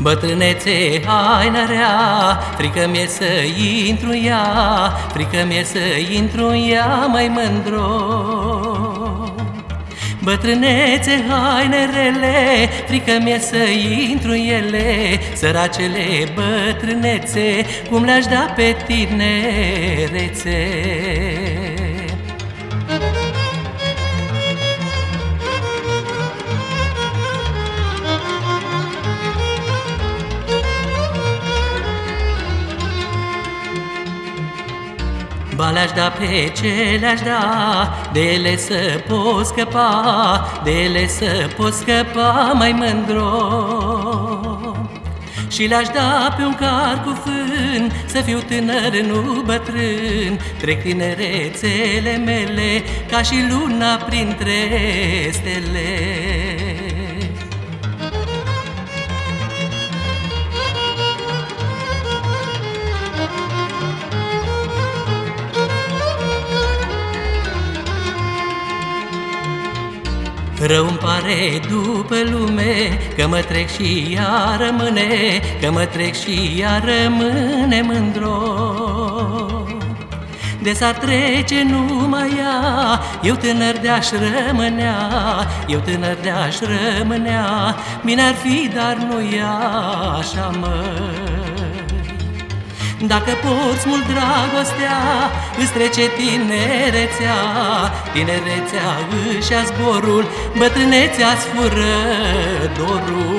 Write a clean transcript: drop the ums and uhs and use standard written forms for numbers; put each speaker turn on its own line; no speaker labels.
Bătrânețe, haină rea, frică mi-e să intru în ea, frică mi-e să intru în ea, mai mândro. Bătrânețe, haine rele, frică mi-e să intru în ele, săracele bătrânețe, cum le-aș da pe tinerețe. Ba le-aș da pe ce le-aș da, de ele să pot scăpa, de ele să pot scăpa, mai mândro. Și le-aș da pe un car cu fân, să fiu tânăr, nu bătrân. Trec tinerețele mele, ca și luna printre stele. Rău-mi pare după lume, că mă trec și ea rămâne, că mă trec și ea rămâne, mândro. De s-ar trece numai ea, eu tânăr de-aș rămânea, eu tânăr de-aș rămânea, bine ar fi, dar nu e așa, măi. Dacă porți mult dragostea, îți trece tinerețea, tinerețea își ia zborul, bătrânețea-ți fură dorul.